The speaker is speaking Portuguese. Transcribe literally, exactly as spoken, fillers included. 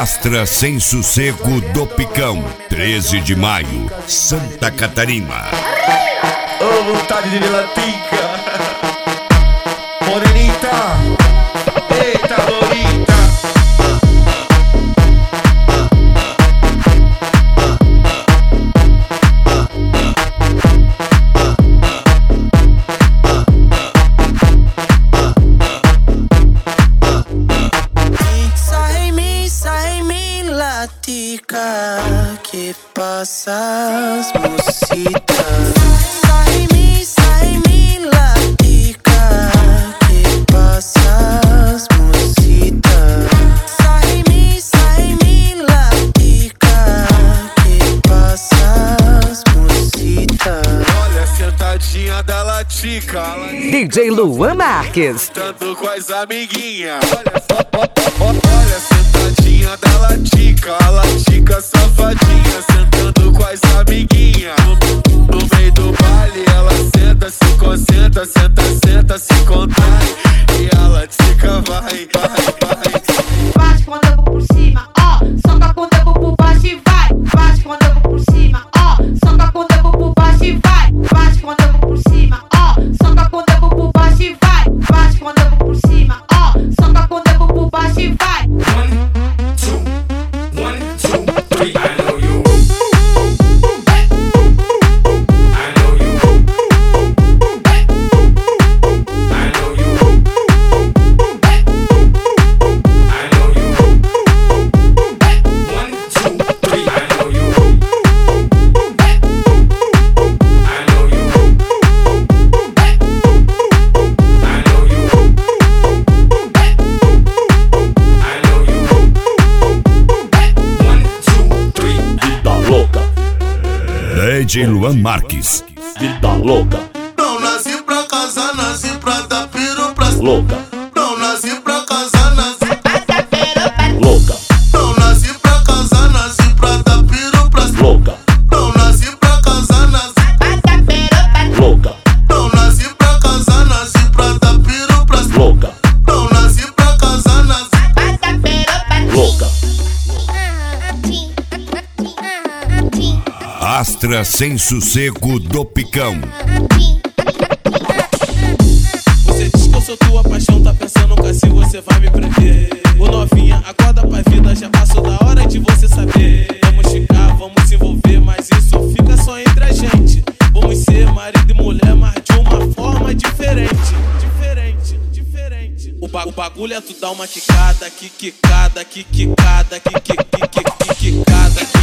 Astra Sem Sossego do Picão, treze de maio, Santa Catarina. Ô, vontade de latica. Morenita, eita, Lorita. Que passas, mocita. Sai em mim, sai em mim, latica. Que passas, mocita. Sai em mim, sai em mim, latica. Que passas, mocita. Olha a sentadinha da latica. D J Luan Marques. Tanto com as amiguinhas. Olha, olha a sentadinha da latica. A latica safadinha, sentando com as amiguinhas. No, no meio do baile ela senta, se concentra, senta, senta, se contrai. E a latica vai, vai, vai. Bate quando eu vou por cima, ó. Soca quando eu vou por baixo e vai. Bate quando eu vou por cima, ó. Soca quando eu vou por baixo e vai. Bate quando eu vou por cima, ó. Soca quando eu vou por baixo e vai. Bate quando eu vou por cima, ó. Soca quando eu vou por baixo e vai. One, two, one, two, three. I know you. I know you. I know you. I know you. One, two, three. I know you. I know you. I know you. I know you. One, two, three. Vida louca, D J Luan Marques. vida louca, Não nasci pra casar, nasci pra dar piro pra louca, Não nasci pra casar, nasci louca, Não nasci pra casar, nasci pra dar piro pra louca, Não nasci pra casar, nasci louca, Não nasci pra casar, nasci pra dar piro pra louca, Não nasci pra casar, nasci louca. Astra Sem Sossego do Picão. Você diz que eu sou tua paixão, tá pensando que assim você vai me prender. Ô novinha, acorda pra vida, já passou da hora de você saber. Vamos ficar, vamos se envolver, mas isso fica só entre a gente. Vamos ser marido e mulher, mas de uma forma diferente. Diferente, diferente. O, ba o bagulho é tu dar uma quicada, que quicada, que quicada, que que que que quicada.